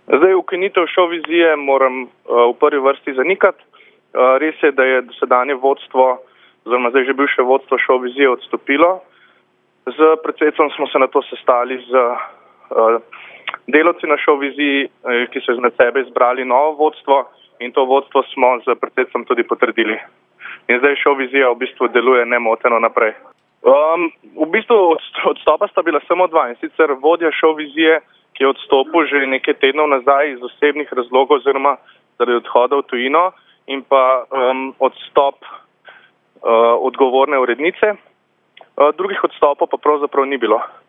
Zdaj, ukinitev Showvizije moram v prvi vrsti zanikati. Res je, da je dosedanje vodstvo, oziroma zdaj že bivše vodstvo Showvizije odstopilo. Z predsedstvom smo se na to sestali z delavci na Showviziji, ki so izmed sebe izbrali novo vodstvo in to vodstvo smo z predsedstvom tudi potrdili. In zdaj Showvizija v bistvu deluje nemoteno naprej. V bistvu odstopa sta bila samo dva, in sicer vodja Showvizije, ki je odstopil že nekaj tednov nazaj iz osebnih razlogov oziroma zaradi odhoda v tujino, in pa odstop odgovorne urednice. Drugih odstopov pa pravzaprav ni bilo.